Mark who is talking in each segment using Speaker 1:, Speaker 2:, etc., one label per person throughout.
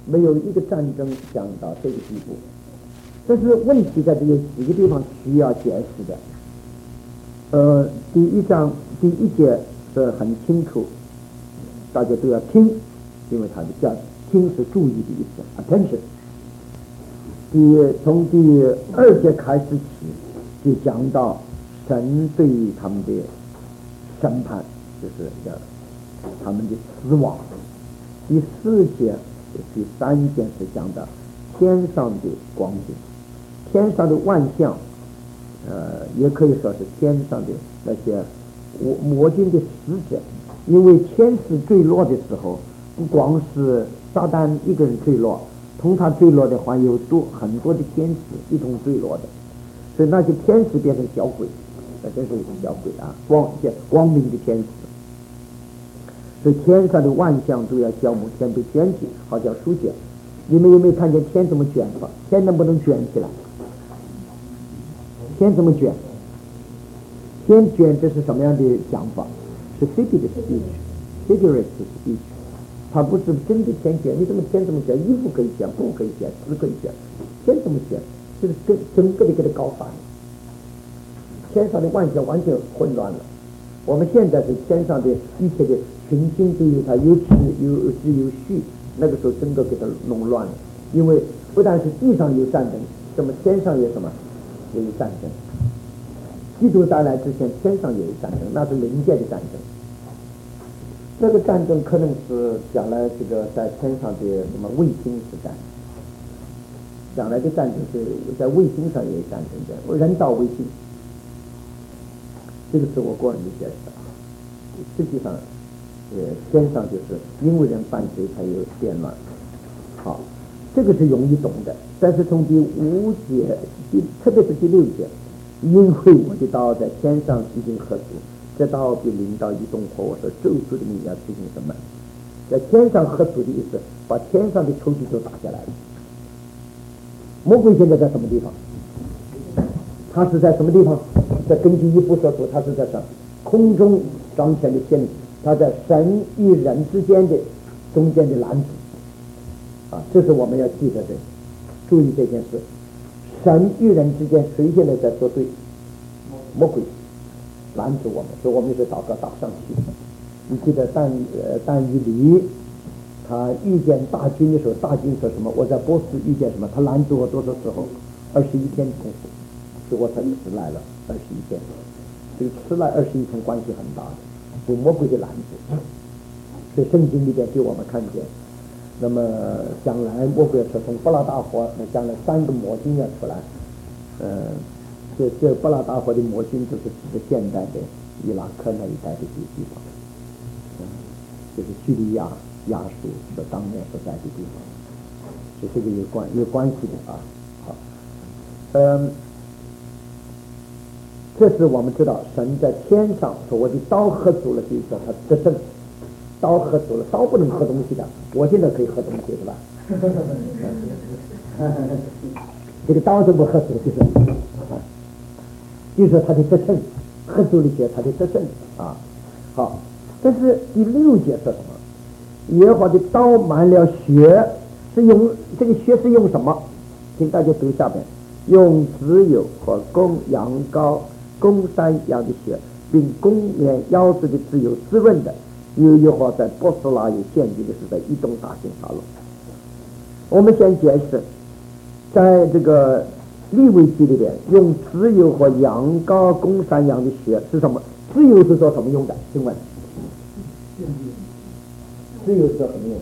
Speaker 1: 没有一个战争讲到这个地步。但是问题在这有几个地方需要解释的。第一章第一节是很清楚，大家都要听，因为它的叫听是注意的意思 attention。从第二节开始起就讲到神对于他们的审判，就是要他们的死亡。第四节第三节是讲到天上的光景，天上的万象，也可以说是天上的那些魔君的使者。因为天使坠落的时候，不光是撒旦一个人坠落，同他坠落的话有很多的天使一同坠落的，所以那些天使变成小鬼，那真是小鬼啊，光明的天使。所以天上的万象都要消磨，天被卷起，好像书卷。你们有没有看见天怎么卷法？天能不能卷起来？天怎么卷？天卷这是什么样的讲法？是 figurative speech， 它不是真的天卷。你怎么天怎么卷？衣服可以卷，布可以卷，纸可以卷，天怎么卷？就是整个的给它搞反了。天上的万象完全混乱了。我们现在是天上的一切的群星都有它有秩有序，那个时候整个给它弄乱了。因为不但是地上有战争，那么天上有什么？也有战争。基督再来之前，天上也有战争，那是灵界的战争。这个战争可能是将来这个在天上的什么卫星之战，将来的战争是在卫星上也有战争的，人造卫星。这个是我个人的解释啊。实际上，天上就是因为人犯罪才有变乱。好，这个是容易懂的。但是从第5节，特别是第6节，因为我的刀在天上已经喝足，这刀必临到一动火，我说咒诅的命要执行什么？在天上喝足的意思，把天上的仇敌都打下来了。魔鬼现在在什么地方？他是在什么地方？在根据一部所说，他是在上空中彰显的天理，他在神与人之间的中间的拦阻啊，这是我们要记得的，注意这件事。神与人之间谁现在在作对？魔鬼拦阻我们，所以我们是祷告打上去。你记得但以理他遇见大军的时候，大军说什么？我在波斯遇见什么？他拦阻我多少时候？21天功夫，所以我才迟来了21天。这个迟来21天关系很大的，有魔鬼的拦阻。所以圣经里边给我们看见，那么将来魔鬼说从伯拉大火，将来3个魔君要出来。这伯拉大火的魔君就是指的现代的伊拉克那一带的地方，就是叙利亚亚述所当年所在的地方，所以这个有关系的啊。好，这是我们知道神在天上说我的刀喝足了，就是说他得胜，刀喝足了，刀不能喝东西的，我现在可以喝东西是吧？这个刀怎么喝足就是说他的得胜，喝足了些他的得胜啊。好，但是第6节说什么？耶和华的刀满了血，是用这个血是用什么？请大家读下边，用脂油和公羊羔、公山羊的血，并公绵腰子的脂油滋润的。因为耶和华在波斯拉有献祭的是在以东大行杀戮。我们先解释，在这个利未记里边，用脂油和羊羔、公山羊的血是什么？脂油是做什么用的？请问，脂油是做什么用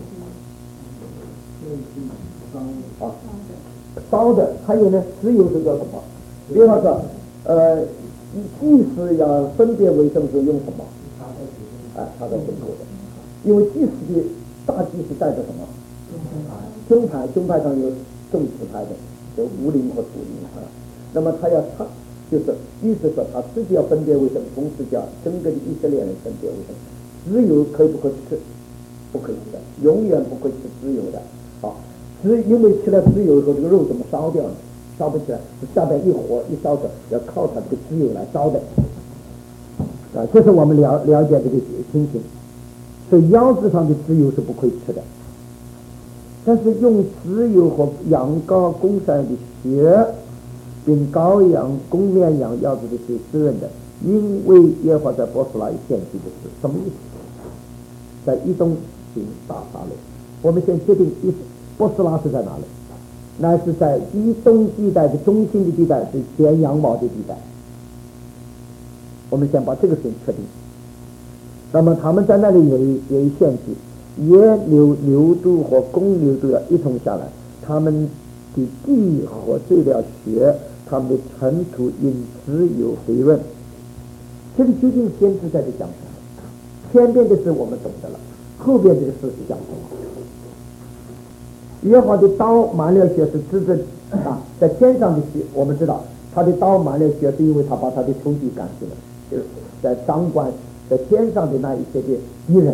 Speaker 1: 的？啊，烧的。还有呢，脂油是做什么？比方说，祭司要分别为圣是用什么？插在胸口的，因为祭司的大祭司带着什么？胸牌上有众支派的，有无灵和属灵啊。那么他要插，就是意思说他自己要分别为圣，同时叫整个的以色列人分别为圣。脂油可以不可以吃？不可以吃的，永远不可以吃脂油的。好，因为吃了脂油以后，这个肉怎么烧掉呢？烧不起来，下边一火一烧着，要靠它这个脂油来烧的。啊，这是我们了解这个情形。所以腰子上的脂油是不可以吃的， 但是用脂油和羊羔公山的血，并羔羊、公绵羊、腰子的血滋润的，因为耶和华在波斯拉有献祭的事，什么意思？在以东行大杀戮。我们先确定波斯拉是在哪里？那是在以东地带的中心的地带，是前羊毛的地带。我们先把这个事情确定。那么他们在那里也有献祭，野牛犊和公牛都要一同下来，他们的地和醉了血，他们的尘土因脂油肥润。这个究竟先知在这讲什么？前边的事我们懂得了，后边这个事是讲什么？耶和华的刀满了血是指着在天上的血，我们知道他的刀满了血是因为他把他的仇敌赶去了，就是在掌管在天上的那一些的敌人，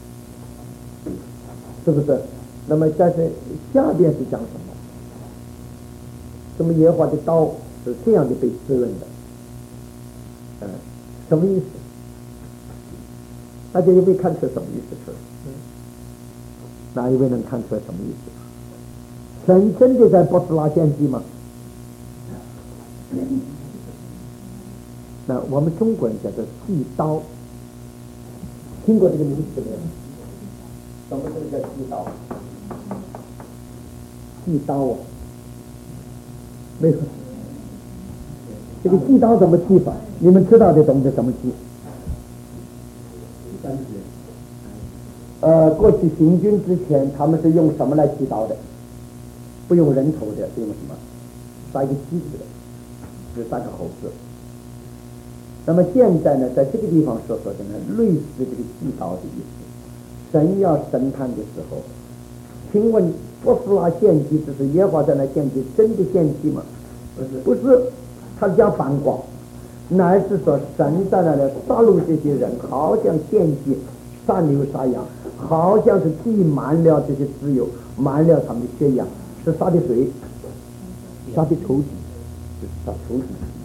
Speaker 1: 是不是？那么但是下边是讲什么？什么耶和华的刀是这样的被滋润的？什么意思？大家有没有看出什么意思出来？哪一位能看出来什么意思？神真的在波斯拉献祭吗？那我们中国人叫做祭刀，听过这个名词没有？什么叫祭刀？祭刀啊，没有。这个祭刀怎么祭法？你们知道的懂得怎么祭？过去行军之前，他们是用什么来祭刀的？不用人头的，是用什么？杀一个鸡子的，就杀个猴子。那么现在呢，在这个地方所说的呢，类似这个祭刀的意思。神要审判的时候，请问波斯拉献祭只是耶和华在那献祭，真的献祭吗？不是，他讲反光，乃是说神在那里杀戮这些人，好像献祭杀牛杀羊，好像是祭满了这些脂油，满了他们的血一样，是杀的谁？杀的仇敌，就是杀仇敌。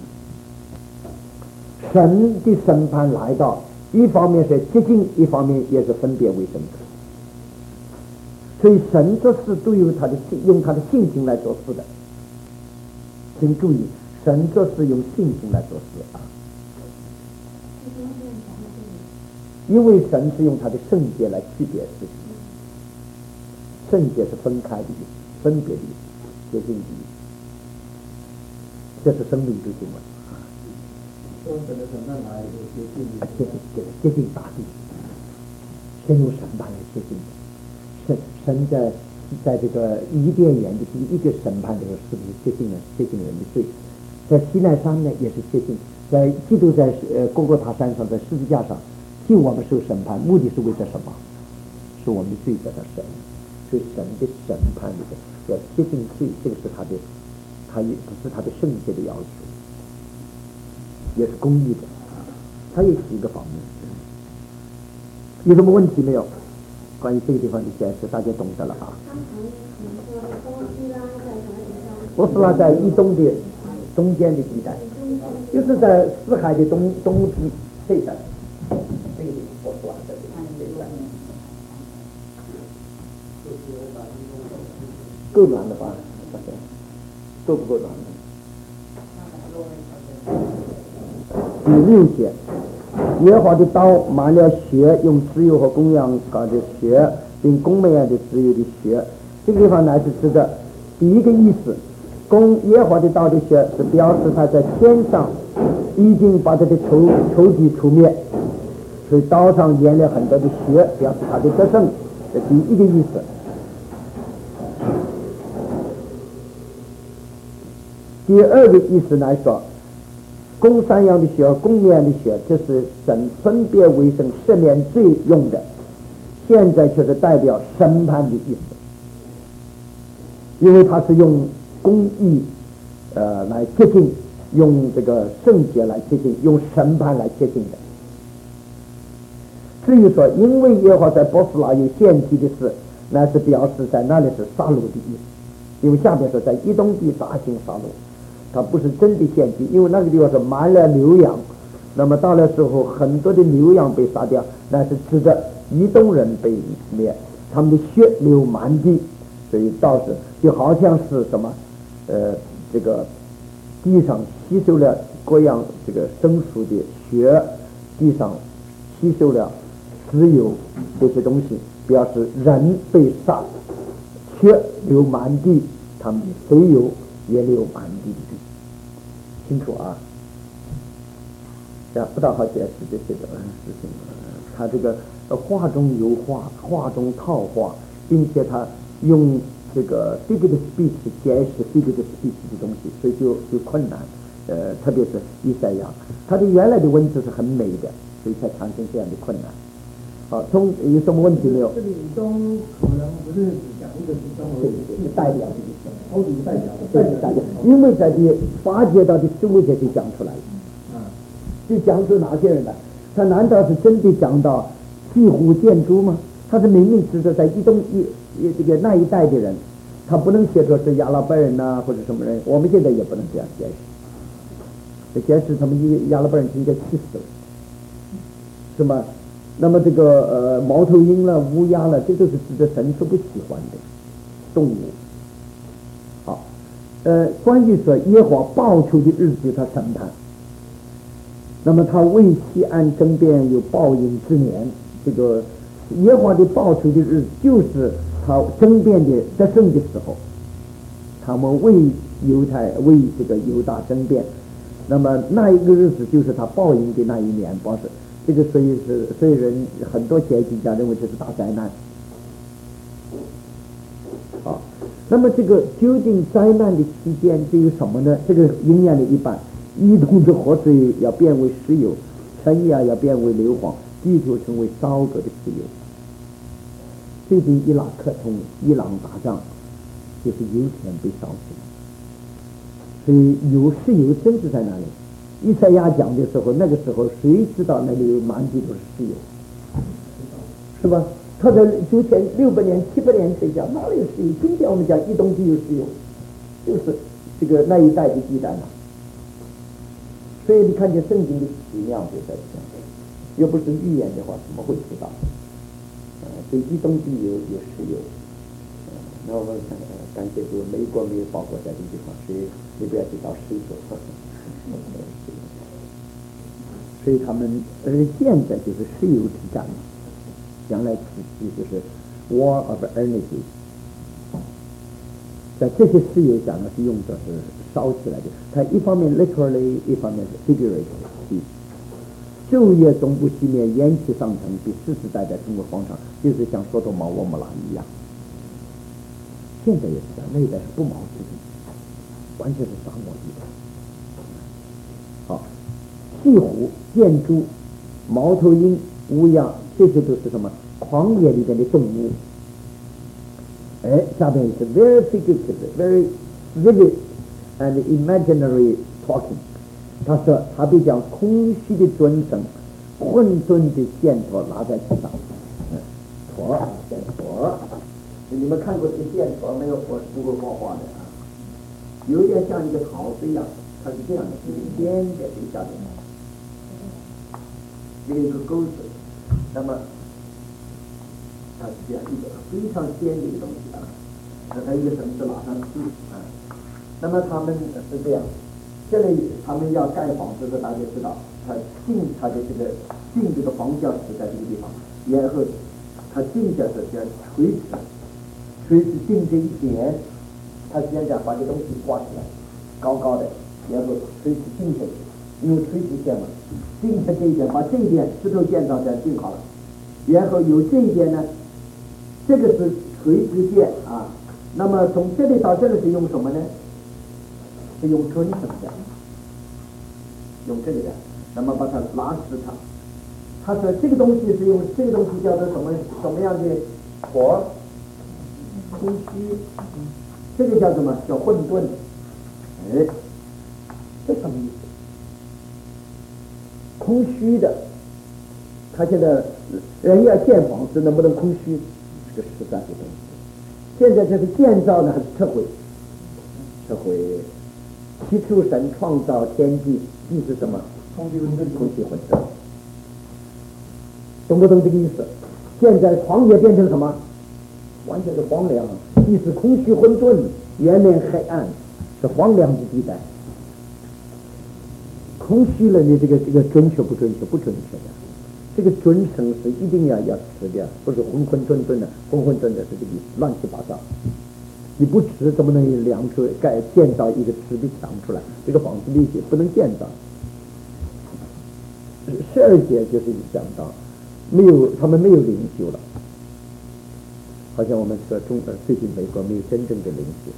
Speaker 1: 神的审判来到，一方面是接近，一方面也是分别为圣的。所以神这事都有他的用他的性情来做事的，请注意，神这是用性情来做事啊。因为神是用他的圣洁来区别事情，圣洁是分开的意思，分别的意思，接近的意思，这是生命之经文。接近大地，神用审判来接近的。神在这个伊甸园的第一个审判的时候，是不是接近人的罪？在西奈山呢，也是接近，在基督在哥哥塔山上，在十字架上替我们受审判，目的是为了什么？是我们的罪在他审，所以神的审判里面要接近罪，这个是他也不是他的圣洁的要求，也是公义的，他有几个方面。有什么问题没有？关于这个地方的解释，大家懂得了啊。波斯拉在以东的中间的地带，就是在死海的东地这一带，这个地方波斯拉在这一带。够暖的吧？够不够暖的？第6节。耶和华的刀满了血，用脂油和公羊羔的血，并公绵羊的脂油的血。这个地方乃是指的第一个意思，耶和华的刀的血是表示他在天上已经把他的仇敌除灭，所以刀上淹了很多的血，表示他的得胜，这第一个意思。第二个意思来说，公山羊的血、公绵羊的血，这是神分别为圣、赦免罪用的，现在却是代表审判的意思，因为他是用公义来接近，用这个圣洁来接近，用审判来接近的。至于说因为耶和华在波斯拉有献祭的事，那是表示在那里是杀戮的意思，因为下面说在以东地大行杀戮，它不是真的献祭，因为那个地方是满了牛羊，那么到了时候很多的牛羊被杀掉，那是指着以东人被灭，他们的血流满地， 所以道是就好像是什么，这个地上吸收了各样这个生熟的血，地上吸收了石油这些东西，表示人被杀，血流满地，他们肥油也流满地的，清楚啊？这不大好解释这些的事情。他这个画中有画，画中套画，并且他用这个 figurative speech 解释 figurative speech 的东西，所以就困难。特别是以赛亚，他的原来的文字是很美的，所以才产生这样的困难。好，有什么问题没有？
Speaker 2: 这里中可能不是只讲一个其中而已，
Speaker 1: 是代表的意思，
Speaker 2: 超级代表，
Speaker 1: 代表，因为在这发掘到的事物这就讲出来了。就讲出哪些人来？他难道是真的讲到西湖建筑吗？他是明明指着在这个那一带的人，他不能写作是亚拉伯人呐、或者什么人。我们现在也不能这样解释，这解释他们亚拉伯人应该气死了，是吗？那么这个猫头鹰了、乌鸦了，这都是指着神所不喜欢的动物。好，关于说耶和华报仇的日子，他审判。那么他为西安争辩有报应之年，这个耶和华的报仇的日子，就是他争辩的得胜的时候，他们为这个犹大争辩，那么那一个日子就是他报应的那一年，不是这个，所以人很多解经家认为这是大灾难。好，那么这个究竟灾难的期间这有什么呢？这个应验的一半。移动的河水要变为石油，尘埃要变为硫磺，地球成为烧灼的石油。最近伊拉克同伊朗打仗，就是油田被烧起来，所以石油真是在那里。以赛亚讲的时候，那个时候谁知道那里有满地都是石油，是吧？他在之前600年、700年谁讲哪里有石油？今天我们讲一东地有石油，就是这个那一带的地带嘛。所以你看见圣经的奇妙就在这，又不是预言的话，怎么会知道？所以一东地有石油，那我们感谢主，美国没有包括在这个地方，所以你不要去找石油。所以他们现在就是石油之战嘛，将来就是 War of Energy。在这些石油讲呢是用的是烧起来的，它一方面 literally， 一方面是 figuratively。昼夜总不熄灭，烟气上腾，比40代在中国广场，就是像索多玛俄摩拉一样。现在也是这样，那一带是不毛之地，完全是沙漠地带。好，西湖、箭猪、猫头鹰、乌鸦，这些都是什么？狂野里边的动物。下面是 very figurative, very vivid and imaginary talking。他说他比较空虚的尊神，混沌的线头拿在手上，线头。你们看过这个线头没有？我不会画画的啊，有点像一个桃子一样，它是这样的，一个尖在这下面，这个一个钩子，那么。它是这样一个非常尖的一个东西啊，它一个绳子拉上去啊。那么他们是这样，这里他们要盖房子的，大家知道，他进这个房教室在这个地方，然后他进下是这样垂直进这一点，他现在把这东西挂起来，高高的，然后垂直进下去，因为垂直线嘛，进下这一点，把这一点石头建造这样进好了，然后有这一点呢。这个是垂直线啊，那么从这里到这里是用什么呢？是用准绳的，用这个的，那么把它拉直它。他说这个东西是用这个东西叫做什么样的火？空虚，这个叫什么？叫混沌。这什么意思？空虚的，他现在人要建房子，能不能空虚？这个实在的东西，现在这是建造呢还是撤回？撤回。起初神创造天地，地是什么？空气混沌。懂不懂这个意思？现在狂野变成什么？ 完全是荒凉，既是空虚混沌，渊面黑暗，是荒凉之地带。空虚了，你这个准确不准确？不准确的。这个准绳是一定要持的，不是混混沌沌的，混混沌的是这个乱七八糟。你不持怎么能量出建造一个持的墙出来？这个房子力气不能建造。12节就是讲到他们没有灵修了，好像我们说最近美国没有真正的灵修，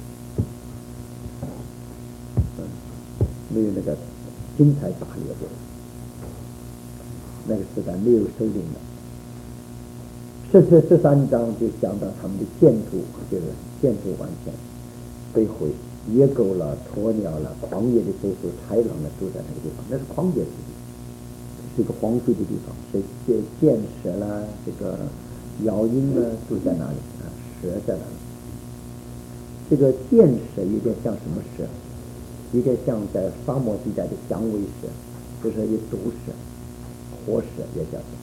Speaker 1: 没有那个精彩打猎的，那个时代没有首领了。13章就讲到他们的建筑，就是建筑完全被毁，野狗了、鸵鸟了、旷野的走兽、豺狼了，住在那个地方，那是旷野之地，是一个荒废的地方。所以箭蛇啦、这个妖鹰呢，住在那里啊，蛇在那里。这个箭蛇有点像什么蛇？有点像在沙漠地带的响尾蛇，就是有毒蛇、活蛇也叫做。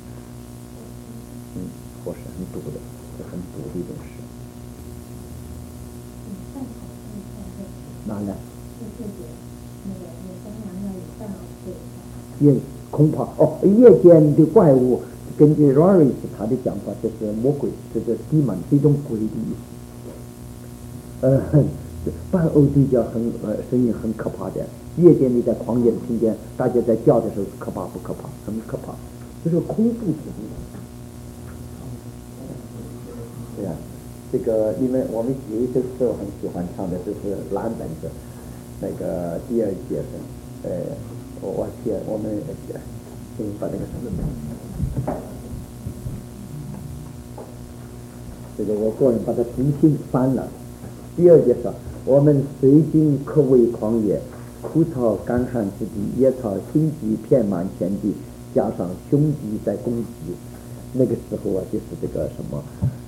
Speaker 1: 活蛇很毒的，是很毒的一种蛇。哪呢？夜恐怕夜间的怪物，根据 Rory 他的讲法，就是魔鬼，这个demon是一种鬼的意思。半欧对叫声音很可怕的，夜间你在旷野听见大家在叫的时候，可怕不可怕？很可怕，就是恐怖之地。对呀，这个因为我们有一首诗我很喜欢唱的，就是蓝本子那个第2节的，我写我们把那个什么，这个我个人把它重新翻了。第2节说，我们虽经可为旷野，枯草干旱之地，野草荆棘遍满全地，加上凶敌在攻击，那个时候啊，就是这个什么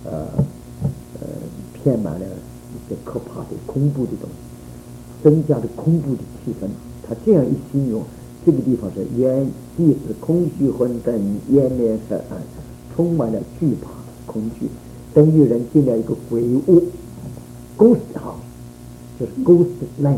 Speaker 1: 遍满了一些可怕的恐怖的东西，增加了恐怖的气氛。他这样一形容，这个地方是地是空虚混沌，渊面黑暗，充满了惧怕恐惧，等于人进了一个鬼屋 ，ghost house， 就是 ghost land，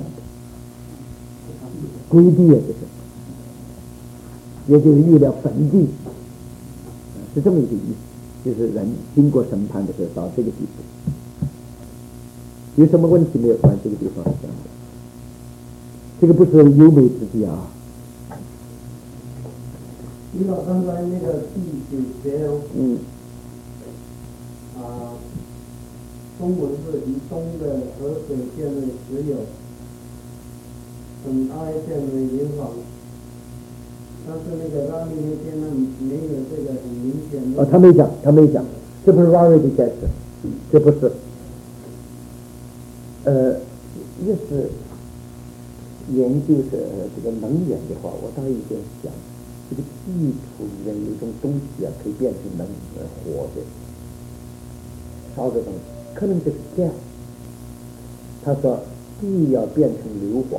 Speaker 1: 鬼地也就是，也就是遇了坟地，是这么一个意思，就是人经过审判的时候到这个地步。有什么问题没有？关这个地方是这样的，这个不是优美之地啊。
Speaker 2: 你老刚才那个第9节中文是以东的河水变为石油，等它变为银黄，但是那个拉米那边呢没有这个很明显的。
Speaker 1: 他没讲，这不是 Rory 的解释，这不是。越是研究这个能源的话，我倒有点想，这个地土里面有一种东西啊，可以变成火的，烧的东西，可能就是 gas。他说地要变成硫磺，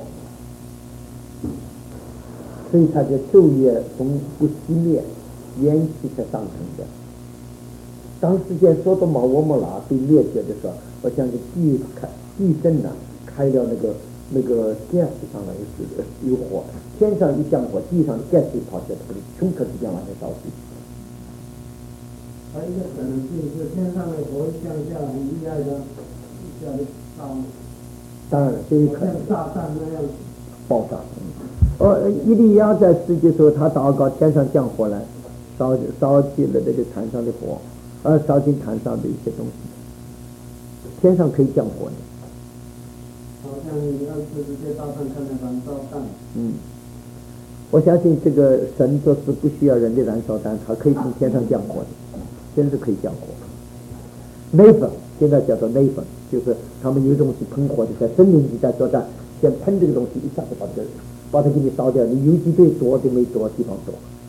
Speaker 1: 所以他就昼夜从不熄灭，烟气才上升的。当时间说到我们拉被灭绝的时候，我想这地震呢，开了那个 gas 上来有火，天上一降火，地上的 gas 就跑起来，它顷刻之间完全烧死。
Speaker 2: 还有一个可能性是天上的火降下很厉害的，一下就烧。
Speaker 1: 当然，这一可能
Speaker 2: 像炸弹那样
Speaker 1: 爆炸。以利亚在世界时候，他祷告天上降火来，烧起了这个坛上的火，烧进坛上的一些东西。天上可以降火的。
Speaker 2: 好像你2次世界大战看的燃烧弹。
Speaker 1: 我相信这个神做事不需要人的燃烧弹，它可以从天上降火的，真是可以降火。内粉现在叫做内粉，就是他们有东西喷火的，在森林里在作战，先喷这个东西，一下子把它给你烧掉，你游击队躲都没躲地方躲。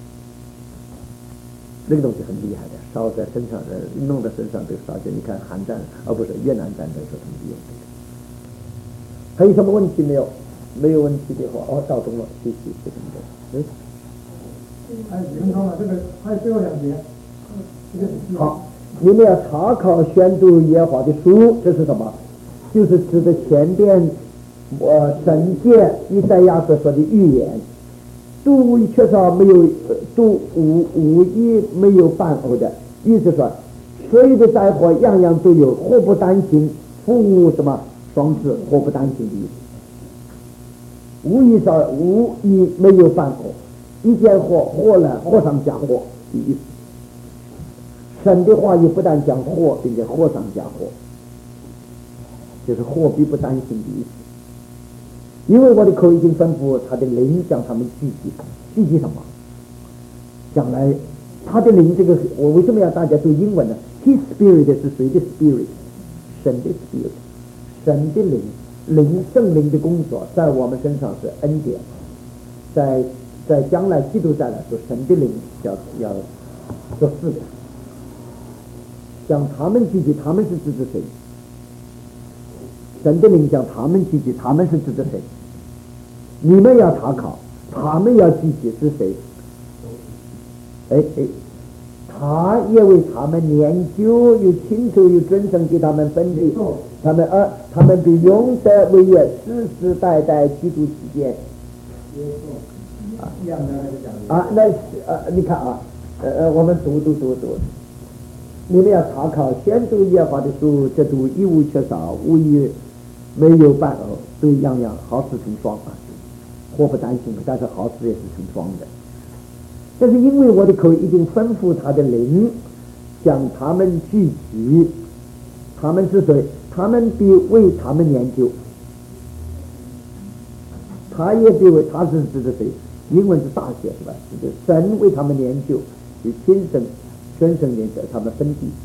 Speaker 1: 那个东西很厉害的，烧在身上，弄到身上都烧掉。你看韩战，不是越南战争时候他们用这个。还有什么问题没有？没有问题的话，到中了，谢谢这个。
Speaker 2: 还有几分钟了，这个还有最后2节。
Speaker 1: 好， 你们要查考宣读耶和华的书，这是什么？就是指的前边神界以赛亚所说的预言，都无一缺少，没有都无一没有伴偶的，意思说所有的灾祸样样都有，祸不单行，福无什么双至，祸不单行的意思。无一没有伴偶，一件祸来祸上加祸的意思。神的话语不但讲祸，并且祸上加祸，就是祸必不单行的意思。因为我的口已经吩咐他的灵将他们聚集什么？将来他的灵，这个我为什么要大家读英文呢？ His Spirit 是谁的 Spirit？ 神的 Spirit， 神的灵圣灵的工作在我们身上是恩典，在将来基督再来说，神的灵要做事的。将他们聚集，他们是指着谁？神的灵将他们聚集，他们是指着谁？你们要查考，他们要聚集是谁？他也为他们研究，有清楚有准绳给他们分析，他们必永得为业，世世代代基督期间。你看啊，我们读。你们要查考先读耶和华的书，这读一无缺少，无一没有伴偶，所以样样好事成双啊，祸不单行，但是好事也是成双的。这是因为我的口已经吩咐他的灵将他们聚集，他们是谁？他们必为他们研究，他也必为，他是指的谁？英文是大写是吧？指的神为他们研究，与天生全神联合他们分地。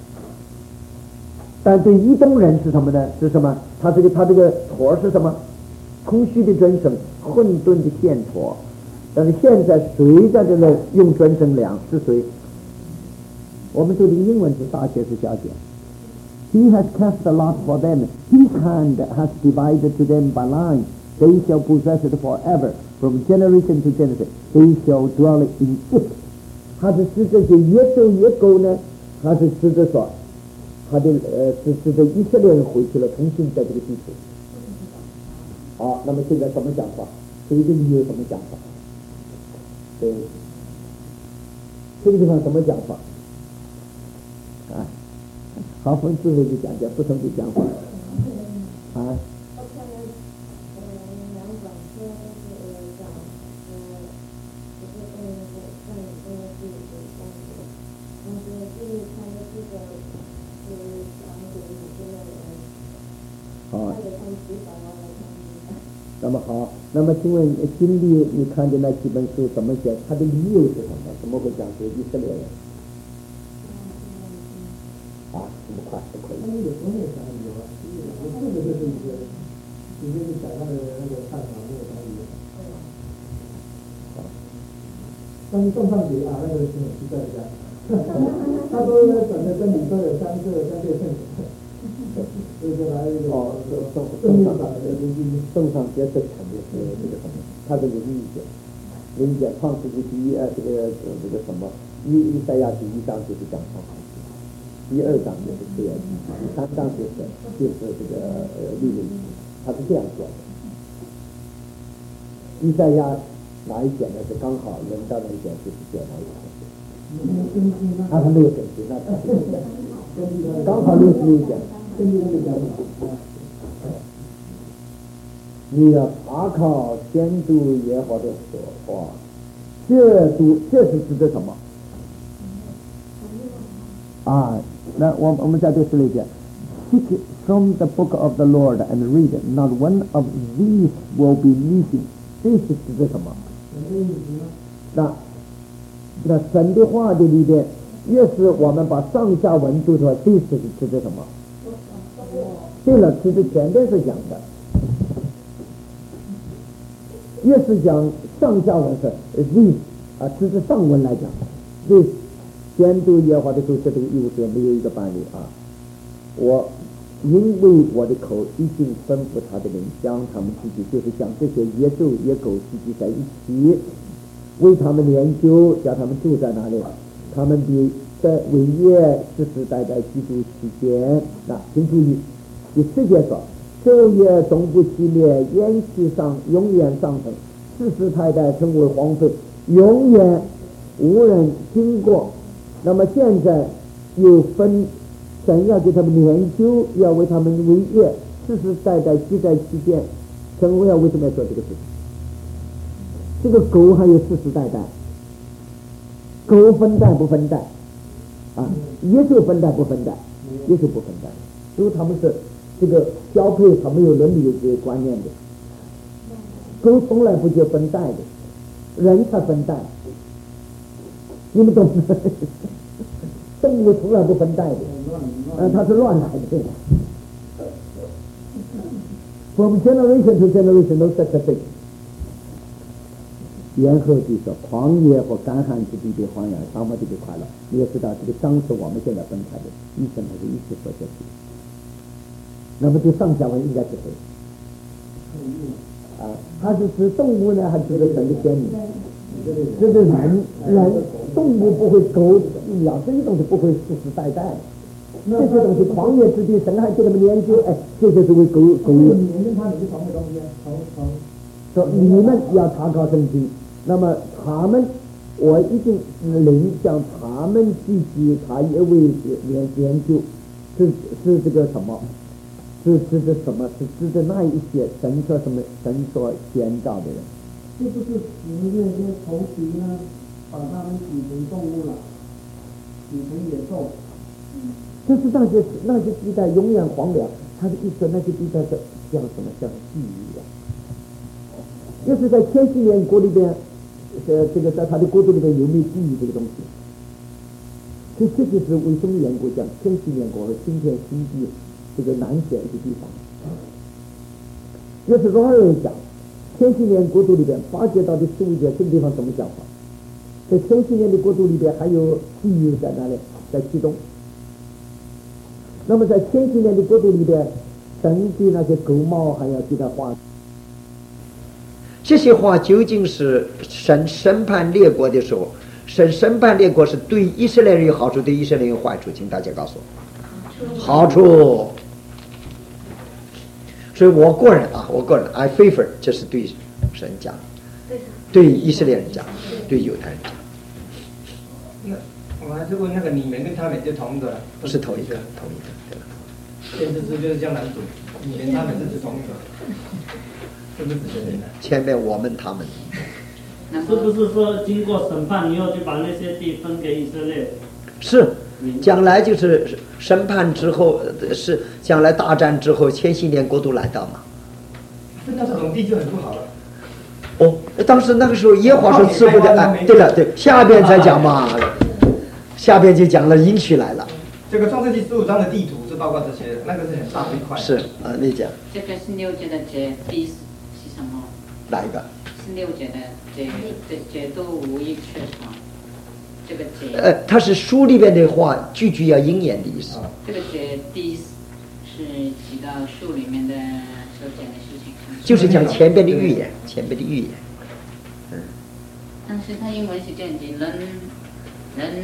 Speaker 1: 但对移动人是什么呢？是什么？他这个坨是什么？空虚的准绳，混沌的线坨。但是现在谁在这里用准绳量？是谁？我们读的英文是大写是小写。He has cast a lot for them. His hand has divided to them by line. They shall possess it forever. From generation to generation, they shall dwell in it. 他是指这些越走越够呢，还是指着说他的是指着以色列人回去了，重新在这个地区。好，那么现在怎么讲法？这个你有什么讲法？对，这个地方怎么讲法？啊，好，分智慧就讲讲不同的讲法。啊。那么好，那么请问经历你看的那几本书怎么写？它的理由是什么？怎么会讲是以色列人？啊，这么快不可以？
Speaker 2: 有时候也讲有啊，这个就是一个，你就是讲他的那个看法没有道理。但是宋尚杰啊，那个挺有奇怪的，他说整个跟你说有相对性。圣上节是肯定是这个什么？他这个理解创世纪第一这个什么以赛亚第一章就是讲创世纪，第二章就是出埃及，第三章就是这个利未记，他是这样说的。以赛亚哪一点呢？是刚好轮到那一点就是写到一他没有根据，那刚好61点。你要查考先读耶和华的说话，这是指的什么？啊，那我们再读16节 Seek from the book of the Lord and read, not one of these will be missing. 这是指的什么？那神的话的里边，越是我们把上下文读出来，这是指的什么？对了，其实前面是讲的，越是讲上下文是 this 啊，这是上文来讲 this 先读耶和华的书，这个义务是没有一个伴侣啊。我因为我的口已经吩咐他的人将他们聚集，就是将这些野兽野狗聚集在一起，为他们研究，叫他们住在哪里，他们比在伟业世世代代基督期间，请注意，第4节说，昼夜终不熄灭，烟气上永远上腾，世世代代成为荒废，永远无人经过。那么现在又分神要给他们研究，要为他们为业，世世代代记在期间。神我要为什么要说这个事情？这个狗还有世世代代，狗分代不分代啊？耶稣分代不分代？耶稣不分代，因为他们是这个交配，他们有伦理的观念的。狗从来不就分代的，人才分代，你们懂吗？动物从来不分代的，它是乱来的。From generation to generation, no such a thing. 沿河地说，旷野和干旱之地的荒凉，沙漠地的快乐。你也知道，这个章是我们现在分开的，医生还是一起说下去。那么这上下文应该是谁？它是指动物呢，还是指神的天理？指的人，动物不会狗鸟，这些东西不会世世代代。这些东西旷野之地，神还给他们研究，这就是为狗用。说你们要查考圣经，那么他们，我一定领向他们继续，他也为研究，是这个什么？是指的什么？是指的那一些神说什么？神所建造的人。
Speaker 3: 是不是使那些头皮呢，把他们洗成动物了，洗成野兽？
Speaker 2: 就是那些地带永远荒凉，他的意思那些地带是叫什么？叫地狱的。就是在千禧年国里边，这个在他的国度里边有没有地狱这个东西？所以这就是为什么缘故讲千禧年国和新天新地这个难选的地方。就是罗尔讲千禧年国度里边8节到第15节这个地方怎么讲法？在千禧年的国度里边还有地狱在哪里？在其中。那么在千禧年的国度里边，神的那些狗毛还要给他画。
Speaker 1: 这些话究竟是神审判列国的时候，神审判列国是对以色列人有好处，对以色列人有坏处？请大家告诉我。好处。所以我个人 I favor 这是对神讲，对以色列人讲，对犹太人讲。
Speaker 4: 我还是问那个你们跟他们就同一个了？
Speaker 1: 不是同一个，
Speaker 4: 对。先知书就是江南主，你们他们是指同一个，是不是指的人呢？
Speaker 1: 前面我们他们。
Speaker 3: 是不是说经过审判以后就把那些地分给以色列？
Speaker 1: 是，将来就是审判之后，是将来大战之后，千禧年国度来到嘛。
Speaker 4: 分到这种地就很不好了。
Speaker 1: 哦，当时那个时候耶和华说赐福的，对了，对，下边才讲嘛，下边就讲了应许来了。
Speaker 4: 这个创世纪15章的地图是包括这些，那个是很大的一块。
Speaker 1: 是你讲。
Speaker 5: 这个16节的节第是什么？
Speaker 1: 哪一个
Speaker 5: ？16节的节都无一缺少。这个节。
Speaker 1: 它是书里边的话，句句要应验的意思。
Speaker 5: 这个节第是提到书里面的所讲的事情。
Speaker 1: 就是讲前边的预言，
Speaker 5: 但是它英文是这样子，人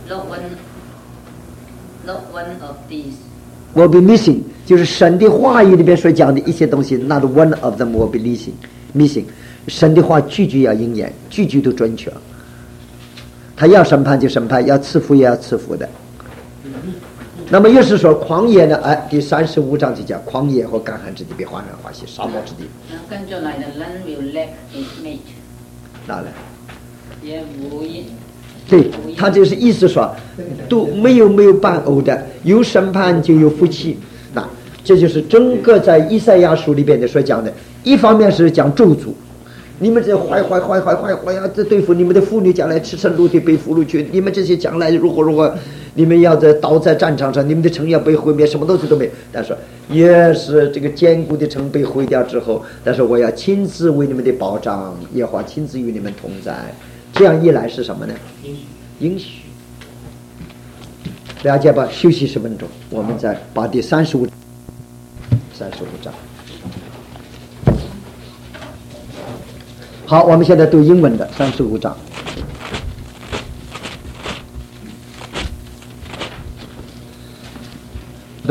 Speaker 5: not one of these
Speaker 1: will be missing， 就是神的话语里边所讲的一些东西 ，not one of them will be missing。神的话句句要应验，句句都准确。他要审判就审判，要赐福也要赐福的。那么又是说旷野呢？第35章就讲旷野和干旱之地被哗然哗兮，沙漠之地。
Speaker 5: 跟着来的人 will lack his mate。
Speaker 1: 哪来？
Speaker 5: 也无一。
Speaker 1: 对，他就是意思说，都没有伴偶的，有审判就有福气。那这就是整个在以赛亚书里边的所讲的，一方面是讲咒诅。你们这坏呀！这对付你们的妇女将来赤身露体被俘虏去，你们这些将来如何？你们要在倒在战场上，你们的城要被毁灭，什么东西都没有。但是也是这个坚固的城被毁掉之后，但是我要亲自为你们的保障，耶和华亲自与你们同在。这样一来是什么呢？应许。了解吧？休息10分钟，我们再把第35章。好，我们现在读英文的35章。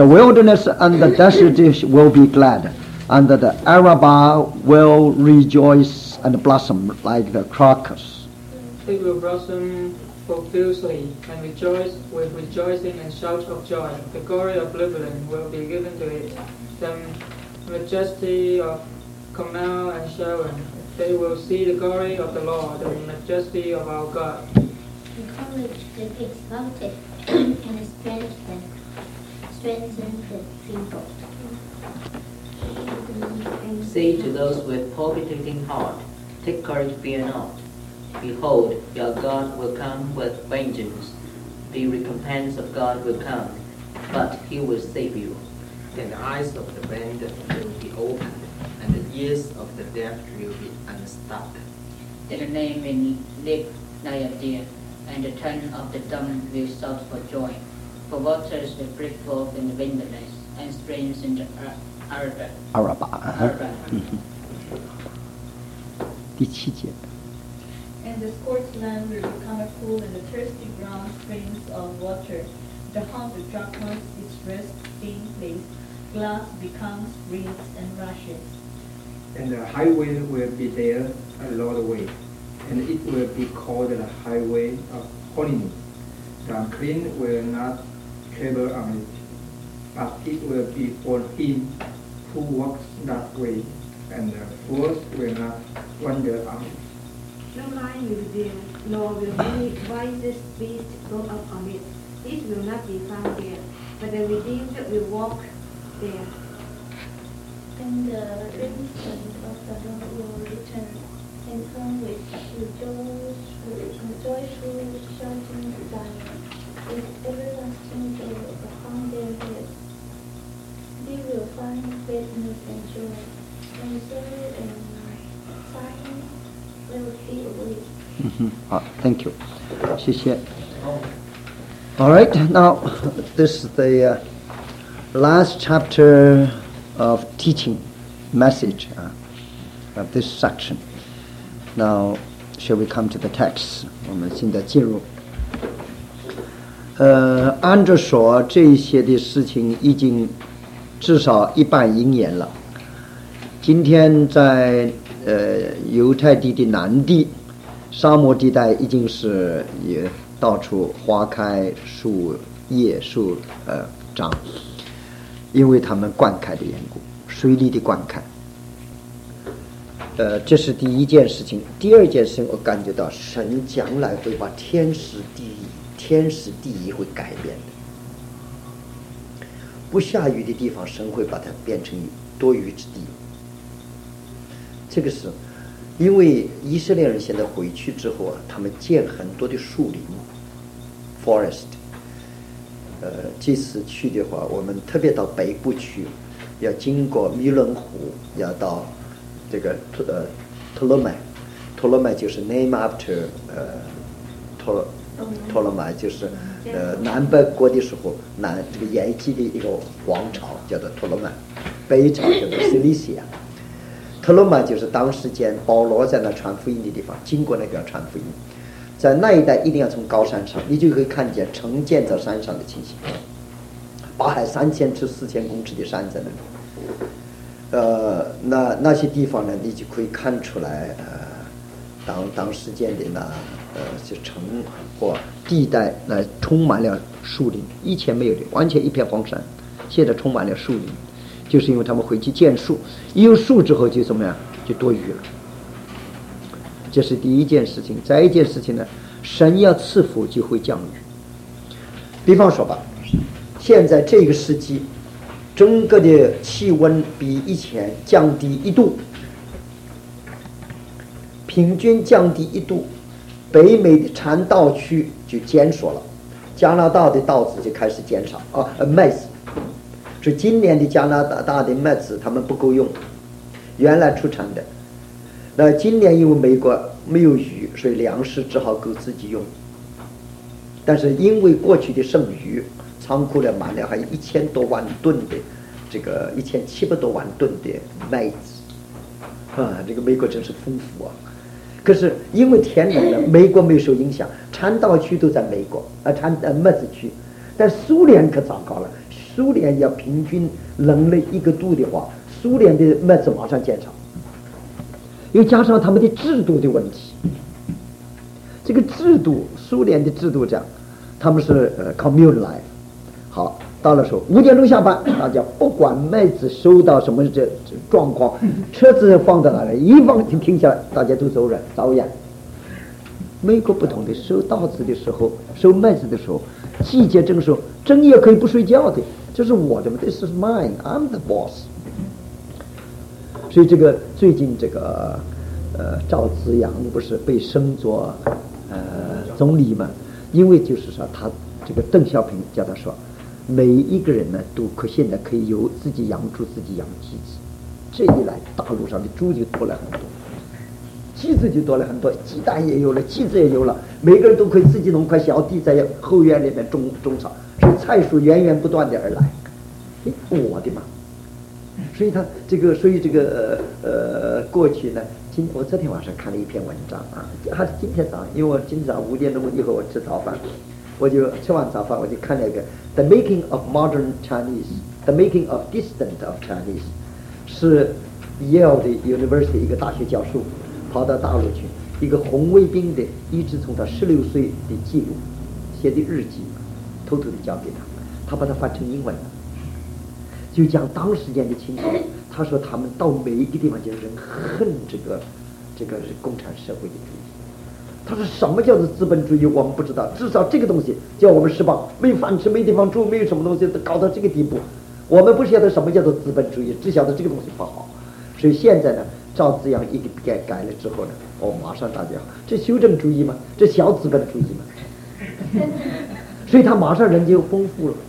Speaker 1: The wilderness and the desert will be glad, and the Arabah will rejoice and blossom like the crocus.
Speaker 6: It will blossom profusely and rejoice with rejoicing and shouts of joy. The glory of Lebanon will be given to it, the majesty of Carmel and Sharon. They will see the glory of the Lord, the majesty of our God.
Speaker 7: Encourage the exalted and strengthen the feeble.
Speaker 5: Say to those with palpitating heart, take courage, fear not. Behold, your God will come with vengeance. The recompense of God will come, but he will save you.
Speaker 8: Then the eyes of the blind will be opened, and the ears of the deaf will be unstopped.
Speaker 5: The lame will leap like a deer, and the tongue of the dumb will shout for joy. For waters will break forth in the wilderness, and streams in the Arabah.
Speaker 1: 第7节。
Speaker 9: And the scorched land will become a pool, and the thirsty ground springs of water. The haunt of drachmas its resting place. Glass becomes reeds and rushes.
Speaker 4: And the highway will be there, a broad way, and it will be called the highway of holiness. The unclean will not travel on it, but it will be for him who walks that way, and the fools will not wander on it.
Speaker 10: No lion will be there, nor will any wisest beast go up on it. It will not be found there, but the redeemed will walk there.
Speaker 7: And the ransom of the Lord will return, and come with joyful shouting to Zion, with everlasting joy upon their heads. They will find gladness and joy, and sorrow and sighing will flee away.
Speaker 1: 好 ，Thank you， 谢谢。All right, now this is the last chapter of teaching message of this section. Now, shall we come to the text? 我们现在进入。按着说，这些的事情已经至少一半应验了。今天在犹太地的南地，沙漠地带已经是也到处花开树叶树长，因为他们灌溉的缘故，水利的灌溉。这是第一件事情。第二件事情，我感觉到神将来会把天时地利会改变的。不下雨的地方，神会把它变成多雨之地。这个是因为以色列人现在回去之后他们建很多的树林 forest。这次去的话，我们特别到北部去，要经过米伦湖，要到这个托勒麦就是 name after 托勒麦就是南北国的时候这个埃及的一个王朝叫做托勒麦，北朝叫做 Cilicia。特罗马就是当时间保罗在那传福音的地方，经过那个传福音，在那一带一定要从高山上，你就可以看见城建在山上的情形。八海3000至4000公尺的山在那里，那些地方呢，你就可以看出来，当时间的就城或地带充满了树林，以前没有的，完全一片荒山，现在充满了树林。就是因为他们回去建树，一有树之后就怎么样，就多雨了。这是第一件事情。再一件事情呢，神要赐福就会降雨。比方说吧，现在这个世纪，整个的气温比以前降低1度，平均降低1度，北美的产稻区就减少了，加拿大的稻子就开始减少麦子。是今年的加拿大的麦子他们不够用，原来出产的。那今年因为美国没有雨，所以粮食只好够自己用。但是因为过去的剩余，仓库里满了还有1000多万吨的这个1700多万吨的麦子这个美国真是丰富啊。可是因为天冷了，美国没有受影响，产稻区都在美国产麦子区，但苏联可糟糕了。
Speaker 2: 苏联要平均人类1个度的话，苏联的麦子马上减少，又加上他们的制度的问题。这个制度，苏联的制度这样，他们是commune life。好，到了时候5点钟下班，大家不管麦子收到什么这状况，车子放在哪里，一放停下来，大家都走人，走眼。美国不同的，收稻子的时候，收麦子的时候，季节这个时候，正夜可以不睡觉的，这是我的 ，This is mine, I'm the boss。所以这个最近这个赵紫阳不是被升做总理嘛？因为就是说他这个邓小平叫他说，每一个人呢都现在可以由自己养猪，自己养鸡子。这一来，大陆上的猪就多了很多。鸡子就多了很多，鸡蛋也有了，鸡子也有了，每个人都可以自己弄块小地在后院里面种草，所以菜蔬源源不断的而来。我的妈！所以他这个，所以这个过去呢，我昨天晚上看了一篇文章啊，还是今天早上，因为我今天早上5点钟以后我吃早饭，我就吃完早饭我就看了一个 The Making of Modern Chinese，The Making of Distant of Chinese， 是耶鲁的 University 一个大学教授。跑到大陆去，一个红卫兵的，一直从他16岁的记录写的日记，偷偷的交给他把它翻成英文了，就讲当时间的情况。他说他们到每一个地方，就是人恨这个共产社会的主义。他说什么叫做资本主义，我们不知道，至少这个东西叫我们失望，没饭吃，没地方住，没有什么东西，搞到这个地步。我们不晓得什么叫做资本主义，只晓得这个东西不好。所以现在呢，赵紫阳一个改了之后呢，马上大家这修正主义嘛，这小资本主义嘛，所以他马上人就丰富了。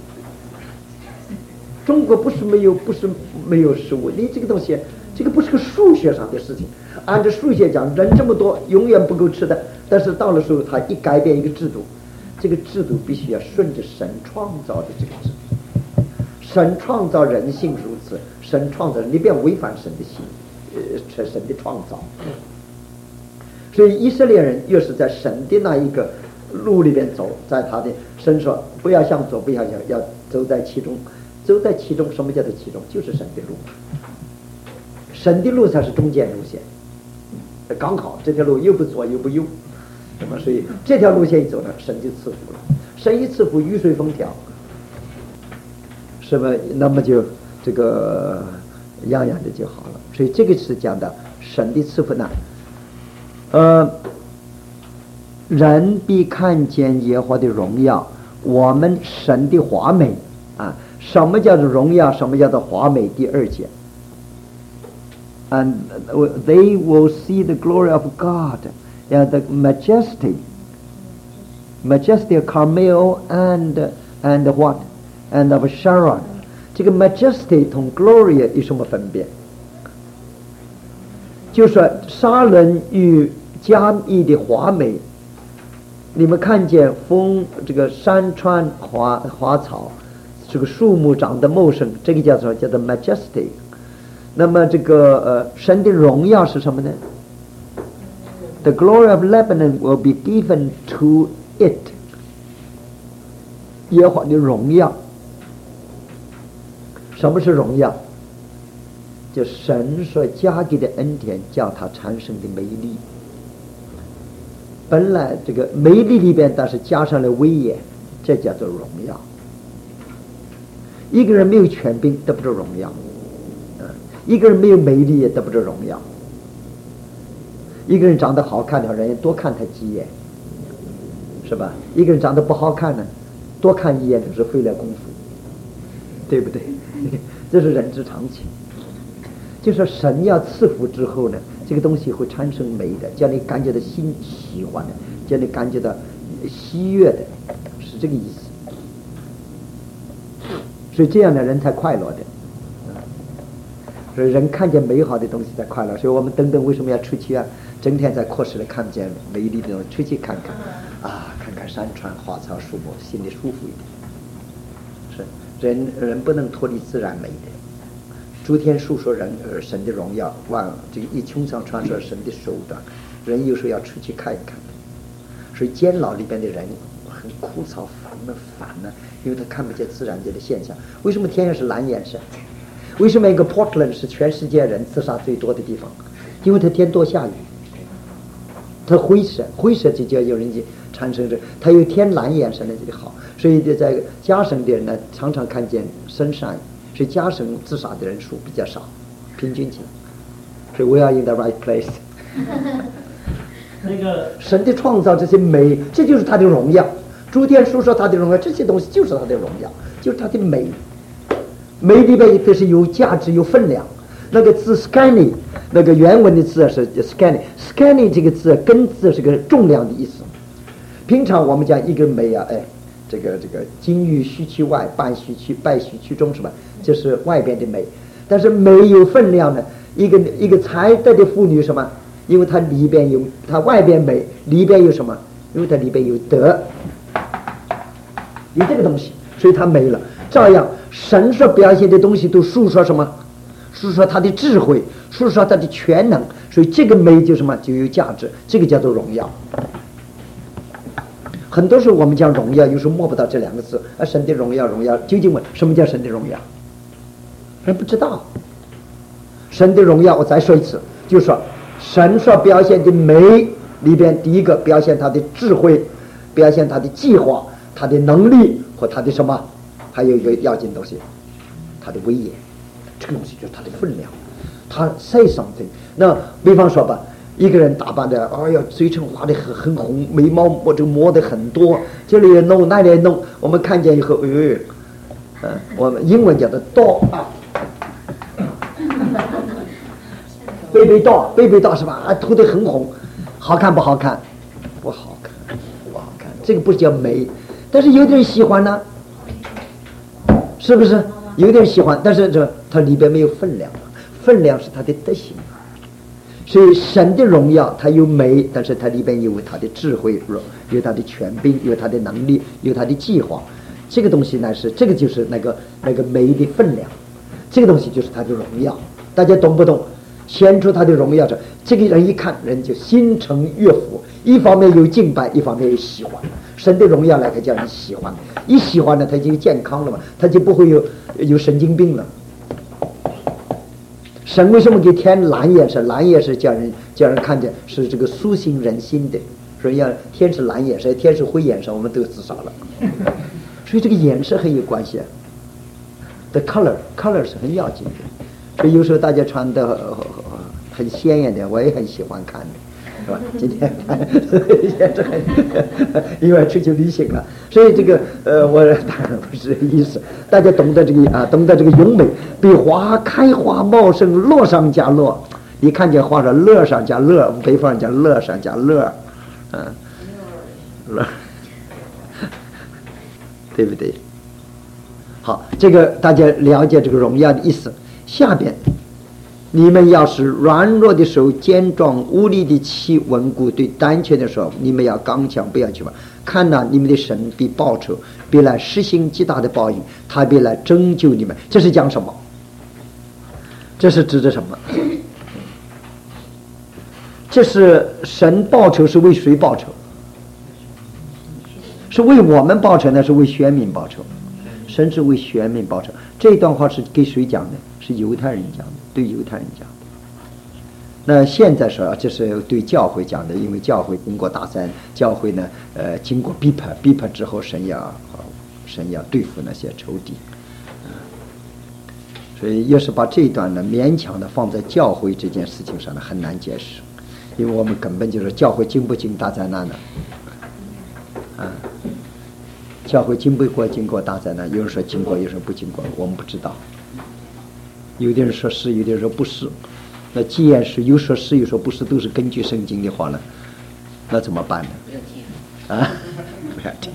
Speaker 2: 中国不是没有食物，你这个东西，这个不是个数学上的事情。按照数学讲，人这么多，永远不够吃的。但是到了时候，他一改变一个制度，这个制度必须要顺着神创造的这个制度。神创造人性如此，神创造你不要违反神的心，神的创造。所以以色列人越是在神的那一个路里面走，在他的神说不要向左，不要向右，要走在其中。走在其中，什么叫做其中？就是神的路。神的路才是中间路线，刚好这条路又不左又不右，那么所以这条路线一走呢，神就赐福了。神一赐福，雨水风调，是吧？那么就这个样样的就好了。所以这个是讲的神的赐福呢。人必看见耶和华的荣耀，我们神的华美啊。什么叫做荣耀？什么叫做华美？第2节。And they will see the glory of God, and the majesty of Carmel and what? And of Sharon. 这个 majesty 同 glory 有什么分别？就说沙伦与加密的华美，你们看见风这个山川花草。这个树木长得茂盛，这个叫做 majesty。 那么这个神的荣耀是什么呢？ The glory of Lebanon will be given to it。 耶和华的荣耀。什么是荣耀？就神所加给的恩典，叫它产生的美丽。本来这个美丽里边，但是加上了威严，这叫做荣耀。一个人没有权柄得不着荣耀，一个人没有美丽也得不着荣耀。一个人长得好看的人多看他几眼，是吧？一个人长得不好看呢，多看一眼就是费了功夫，对不对？这是人之常情。就说神要赐福之后呢，这个东西会产生美的，叫你感觉到喜欢的，叫你感觉到喜悦的，是这个意思。所以这样的人才快乐的，所以人看见美好的东西才快乐。所以我们等等为什么要出去啊？整天在课室里看见美丽的东西，出去看看啊，看看山川花草树木，心里舒服一点。是人不能脱离自然美的。诸天述说神的荣耀，这个一穹苍传说神的手段，人有时候要出去看一看。所以监牢里边的人
Speaker 1: 很枯燥烦呢？因为他看不见自然界的现象。为什么天上是蓝颜色？为什么一个 Portland 是全世界人自杀最多的地方？因为它天多下雨，它灰色就叫有人就产生着，它有天蓝颜色那就好。所以在加省的人呢，常常看见sunshine，所以加省自杀的人数比较少，平均起来。所以 we are in the right place。
Speaker 3: 那个
Speaker 1: 神的创造这些美，这就是他的荣耀。诸天述说他的荣耀，这些东西就是他的荣耀，就是他的美。美里边都是有价值、有分量。那个字 scanny， 那个原文的字是 scanny 这个字根字是个重量的意思。平常我们讲一个美啊，这个金玉虚其外，败絮其中，是吧？这是外边的美。但是美有分量呢，一个才德的妇女什么？因为它里边有，它外边美，里边有什么？因为它里边有德，有这个东西，所以它美了。照样，神所表现的东西都述说什么？述说他的智慧，述说他的全能，所以这个美就什么？就有价值，这个叫做荣耀。很多时候我们讲荣耀，有时候摸不到这两个字。神的荣耀，究竟问什么叫神的荣耀？人不知道。神的荣耀，我再说一次，就是说神所表现的美里边，第一个表现他的智慧，表现他的计划，他的能力和他的什么？还有一个要紧东西，他的威严。这个东西就是他的分量。他 say something。那比方说吧，一个人打扮的，嘴唇画的很红，眉毛我这个磨的很多，这里也弄那里也弄，我们看见以后，我们英文叫做 doll baby doll 是吧？涂的很红，好看不好看？不好看，这个不是叫美，但是有的人喜欢呢，是不是？有点喜欢，但是它里边没有分量，分量是它的德行。所以神的荣耀它有美，但是它里边有它的智慧，有它的权柄，有它的能力，有它的计划。这个东西呢这个就是那个美的分量，这个东西就是它的荣耀。大家懂不懂？显出它的荣耀者，这个人一看人就心诚悦服，一方面有敬拜，一方面有喜欢。神的荣耀来叫人喜欢，一喜欢呢，他就健康了嘛，他就不会有神经病了。神为什么给天蓝颜色？蓝颜色叫人看见是这个苏醒人心的。所以天是蓝颜色，天是灰颜色，我们都自杀了。所以这个颜色很有关系。The color 是很要紧的。所以有时候大家穿的很鲜艳的，我也很喜欢看的。是吧？今天因为出去旅行了，所以这个我当然不是意思，大家懂得这个咏美，比花开花茂盛，乐上加乐。你看见花上乐上加乐，北方人讲乐上加乐，乐，对不对？好，这个大家了解这个荣耀的意思。下边。你们要是软弱的手坚壮，无力的气稳固，对胆怯的时候，你们要刚强，不要去吧。看哪，你们的神必报仇，必来施行极大的报应，他必来拯救你们。这是讲什么？这是指着什么？这是神报仇是为谁报仇？是为我们报仇呢，是为选民报仇？神是为选民报仇。这一段话是给谁讲的？是犹太人讲的，对犹太人讲的。那现在说这是对教会讲的，因为教会经过大灾，教会呢经过逼迫之后，神要对付那些仇敌。所以要是把这一段呢勉强的放在教会这件事情上呢，很难解释，因为我们根本就是教会经不经大灾难呢？教会经过大灾难，有人说经过，有人说不经过，我们不知道。有的人说是，有的人说不是。那既然是有说是有说不是，都是根据圣经的话呢，那怎么办呢？不要听。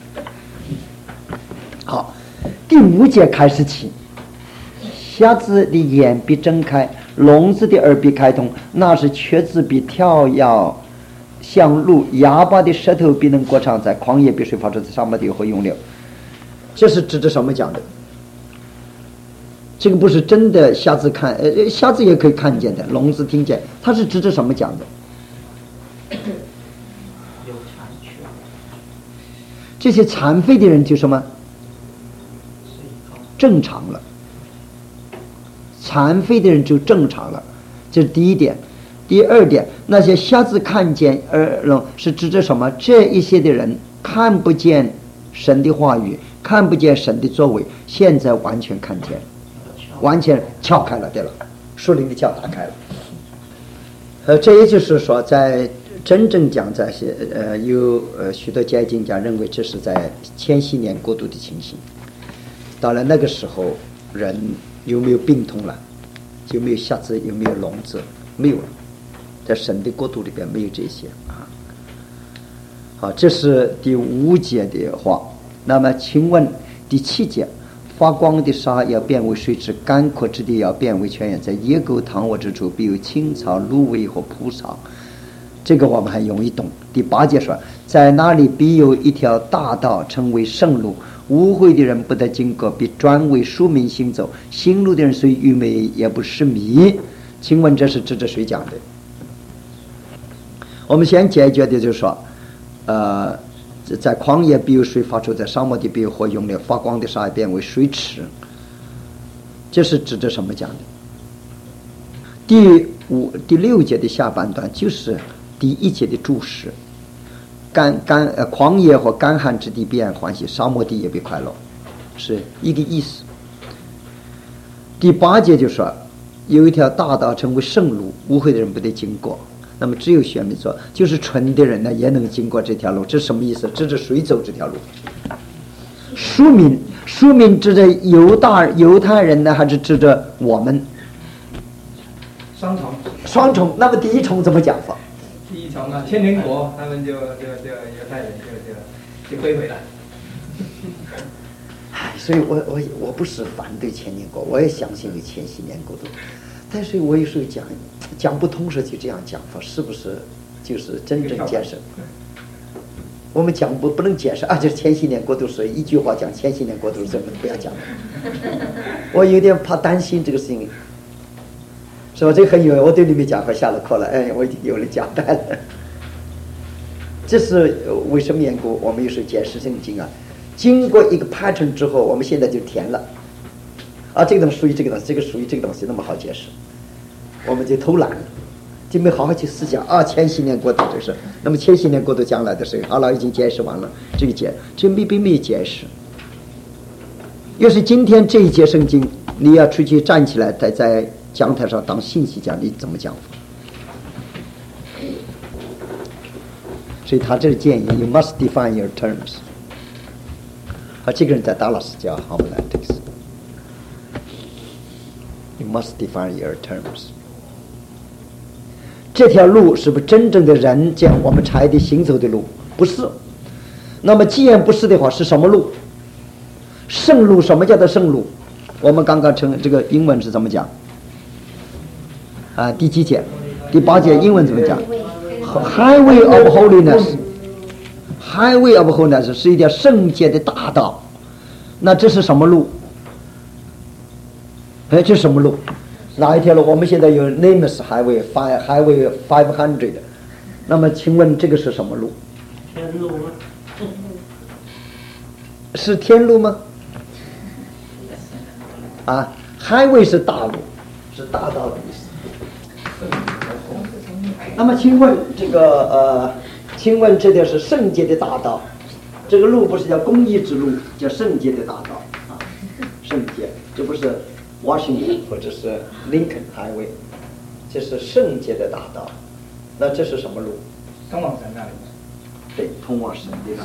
Speaker 1: 好，第5节开始起，瞎子的眼必睁开，聋子的耳必开通，那是瘸子必跳跃像鹿，哑巴的舌头必能歌唱，在旷野必水发出，在沙漠地会涌流。这是指着什么讲的？这个不是真的瞎子看，瞎子也可以看见的，聋子听见，它是指着什么讲的？
Speaker 2: 这些残废的人就什么？正常了。残废的人就正常了，这是第一点。第二点，那些瞎子看见耳聋是指着什么？这一些的人看不见神的话语，看不见神的作为，现在完全看见，完全撬开了，对了，属灵的窍打开了。这也就是说，在真正讲这些，有许多解经家认为这是在千禧年国度的情形。到了那个时候，人有没有病痛了？有没有瞎子？有没有聋子？没有了，在神的国度里边没有这些啊。好，这是第5节的话。那么，请问第7节，发光的沙要变为水池，干涸之地要变为泉源，在野狗躺卧之处，必有青草、芦苇和蒲草。这个我们还容易懂。第8节说，在那里必有一条大道，称为圣路。污秽的人不得经过，必专为庶民行走。行路的人虽愚昧，也不失迷。请问这是指着谁讲的？我们先解决的就是说，在旷野必有水发出，在沙漠地必有火涌流，发光的沙变为水池。这是指着什么讲的？第6节的下半段就是第1节的注释。旷野和干旱之地必然欢喜，沙漠地也必快乐，是一个意思。第8节就说有一条大道称为圣路，污秽的人不得经过。那么只有选民说，就是纯的人呢也能经过这条路，这是什么意思？指着谁走这条路？庶民指着犹太人呢，还是指着我们？双重。那么第一重怎么讲法？
Speaker 4: 第一重啊，千年国，他们就犹太人就归回了。
Speaker 2: 所以我不是反对千年国，我也相信有千禧年国度，但是我有时候讲不通时就这样讲法，是不是就是真正解释？我们讲不能解释啊，就是千禧年国度是一句话讲千禧年国度是怎么不要讲了。我有点怕担心这个事情。是吧？这个很有，我对你们讲课下了课了，我已经有了交代了。这是为什么缘故？我们有时候解释圣经啊，经过一个 pattern 之后，我们现在就填了。啊，这个东西属于这个东西，这个属于这个东西，那么好解释，我们就偷懒了，就没好好去思想啊。千禧年国度这是，那么千禧年国度将来的事，好了，已经解释完了，这并没有解释。要是今天这一节圣经，你要出去站起来，在讲台上当信息讲，你怎么讲？所以他这个建议 ，you must define your terms。这个人在达拉斯叫 homiletics。You must define your terms。这条路是不是真正的人讲我们拆的行走的路？不是。那么既然不是的话，是什么路？圣路。什么叫做圣路？我们刚刚这个英文是怎么讲？第几节？第8节英文怎么讲 ？Highway of Holiness。Highway of Holiness 是一条圣洁的大道。那这是什么路？这是什么路？哪一条路？我们现在有 Nameless Highway 500。那么请问这个是什么路？
Speaker 3: 天路吗？
Speaker 2: 是天路吗？Highway 是大路，是大道的意思。那么请问请问这条是圣洁的大道，这个路不是叫公义之路，叫圣洁的大道啊，圣洁，这不是 Washington 或者是 Lincoln Highway， 这是圣洁的大道。那这是什么路？
Speaker 4: 通往神那里。
Speaker 2: 对，通往神的那条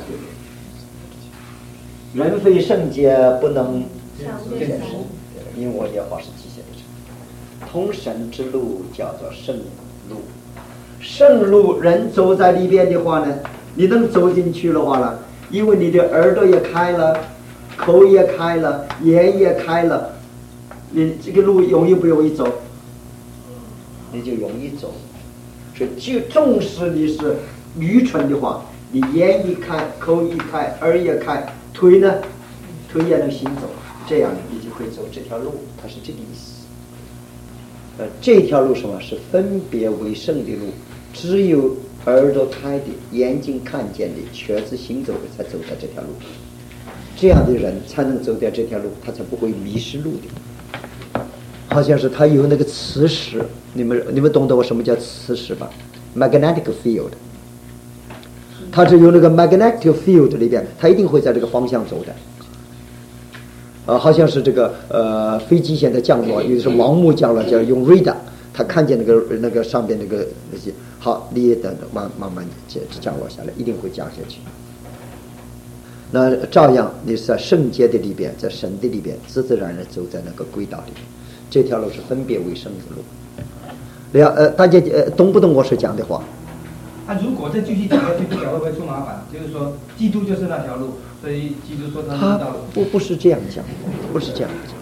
Speaker 2: 路。人非圣洁不能见神，因为我的话是极限的。通神之路叫做圣路。圣路人走在里边的话呢，你能走进去的话呢，因为你的耳朵也开了，口也开了，眼也开了，你这个路容易不容易走？你就容易走。所以就纵使你是愚蠢的话，你眼一开，口一开，耳也开，腿呢，腿也能行走，这样你就会走这条路，它是这个意思。这条路什么是分别为圣的路？只有耳朵开的，眼睛看见的，瘸子行走的，才走在这条路。这样的人才能走在这条路，他才不会迷失路的。好像是他有那个磁石，你们懂得我什么叫磁石吧 ？magnetic field。他是有那个 magnetic field 里边，他一定会在这个方向走的。好像是这个飞机现在降落，有的是盲目降落，叫用 radar， 他看见那个上边那些，好，你也等慢慢降落下来，一定会降下去。那照样你是在圣洁的里边，在神的里边，自自然然走在那个轨道里面，这条路是分别为圣的路。大家懂不懂我所讲的话？
Speaker 4: 如果再继续讲下去，不晓得会不会出麻烦？就是说，基督就是那条路，所以基督说他是道路。
Speaker 2: 不是这样讲，不是这样讲。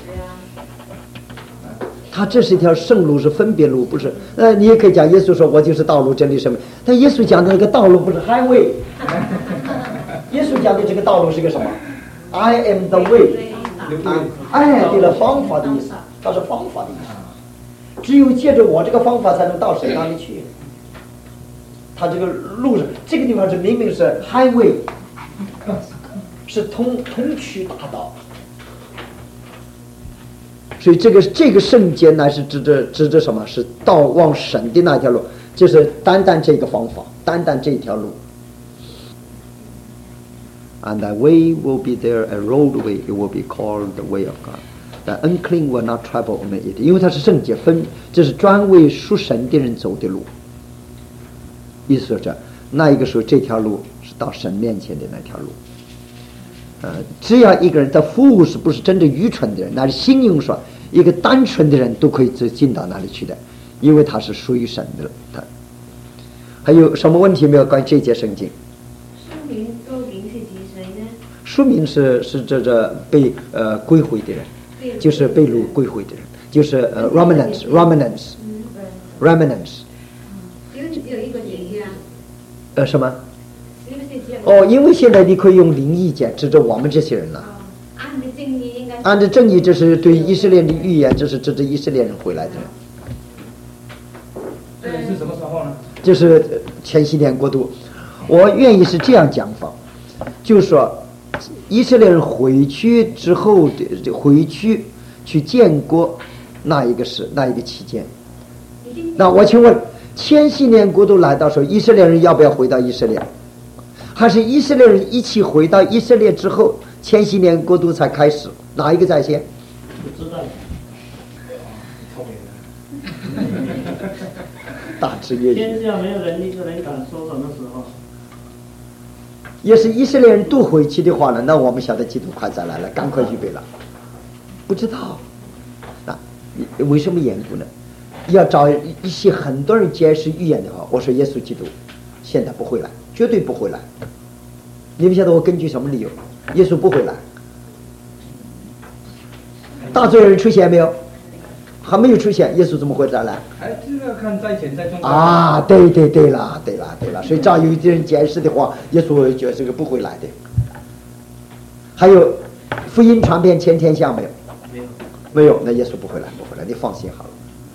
Speaker 2: 他这是一条圣路，是分别路，不是。你也可以讲，耶稣说我就是道路、真理、生命。但耶稣讲的那个道路不是 highway。耶稣讲的这个道路是个什么 ？I am the way。对了，方法的意思，它是方法的意思。只有借着我这个方法，才能到神那里去。他这个路上，这个地方是明明是 highway， 是通衢大道。所以这个圣洁乃是指着什么？是到往神的那条路，就是单这个方法，单这一条路。And the way will be there, a roadway, it will be called the way of God. The unclean will not travel on it. 因为它是圣洁这是专为属神的人走的路。意思是那一个时候，这条路是到神面前的那条路。只要一个人的服务是不是真正愚蠢的人，那是信用说一个单纯的人都可以进到那里去的，因为他是属于神的。他还有什么问题没有关于这节圣经？书名是这被归回的人，就是被掳归回的人，就是 remnants。
Speaker 10: 有一个解释
Speaker 2: 什么？因为现在你可以用灵意讲指着我们这些人了。按照正义，这是对以色列的预言，这是指着以色列人回来的人。
Speaker 4: 这是什么时候呢？
Speaker 2: 就是前些年国度，我愿意是这样讲法，就是说以色列人回去之后的回去去建国，那一个期间。那我请问，千禧年国度来到时候，以色列人要不要回到以色列？还是以色列人一起回到以色列之后，千禧年国度才开始？哪一个在先？
Speaker 3: 不知道。
Speaker 2: 大智若愚。
Speaker 3: 天下没有人一个人敢说什么时候。
Speaker 2: 也是以色列人都回去的话呢，那我们晓得基督快再来了，赶快预备了。不知道，为什么严固呢？要找一些很多人解释预言的话，我说耶稣基督现在不会来，绝对不会来。你们晓得我根据什么理由？耶稣不会来。大罪人出现没有？还没有出现，耶稣怎么会再来？
Speaker 4: 这个看在前在中
Speaker 2: 对了。所以照有一些人解释的话，耶稣觉得这个不会来的。还有福音传遍全天下没有？没有，那耶稣不会来，你放心好了。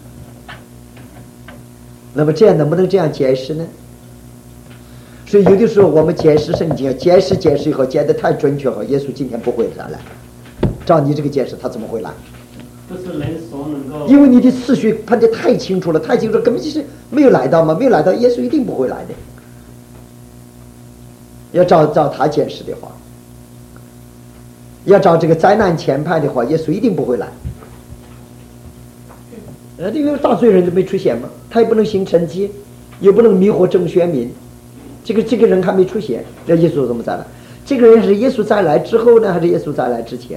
Speaker 2: 那么这样能不能这样解释呢？所以有的时候我们解释圣经，解释以后解得太准确后，耶稣今天不会再来。照你这个解释，他怎么会来？
Speaker 3: 不是人所能够。
Speaker 2: 因为你的次序判得太清楚了，根本就是没有来到嘛，没有来到，耶稣一定不会来的。要照他解释的话，要照这个灾难前派的话，耶稣一定不会来。因为大罪人就没出现嘛，他也不能行神迹，也不能迷惑众选民。这个人还没出现，那耶稣怎么再来？这个人是耶稣再来之后呢，还是耶稣再来之前？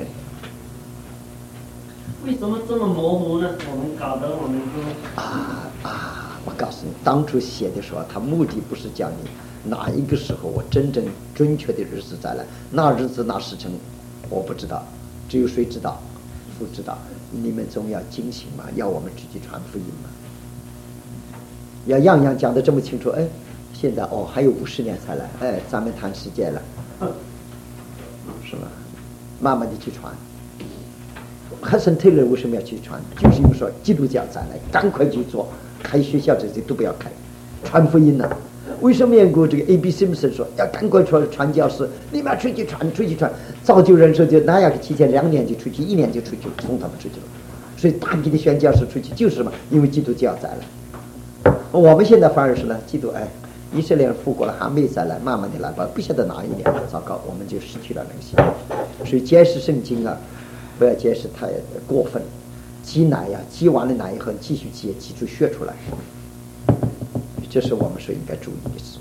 Speaker 3: 为什么这么模糊呢？我们搞得我们说
Speaker 2: 我告诉你，当初写的时候，他目的不是讲你哪一个时候我真正准确的日子再来，那日子那时辰我不知道，只有谁知道？父知道。你们总要警醒嘛，要我们直接传福音嘛，要样样讲得这么清楚。现在还有50年才来，咱们谈时间了，是吧？慢慢的去传。汉森特勒为什么要去传？就是因为说基督教再来，赶快去做，开学校这些都不要开，传福音呢。 为什么这个 A.B. Simpson 说要赶快传教士，你们要出去传，早就人说就那样提前2年就出去，1年就出去送他们出去了。所以大批的宣教士出去就是什么？因为基督教在了。我们现在反而是呢，基督以色列人复国了，还没再来，慢慢的来吧，不晓得哪一年，糟糕，我们就失去了那个希望。所以解释圣经啊，不要解释太过分，挤奶呀，挤完了奶以后继续挤出血出来，这是我们所应该注意的事。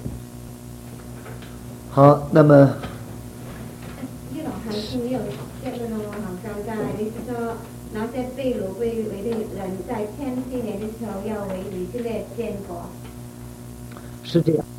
Speaker 2: 好，那么。
Speaker 10: 呢度喺呢度即係嗰個學教界，你說那些被擄歸回的人在千禧年的時候要為以色列建國。
Speaker 2: 是这样。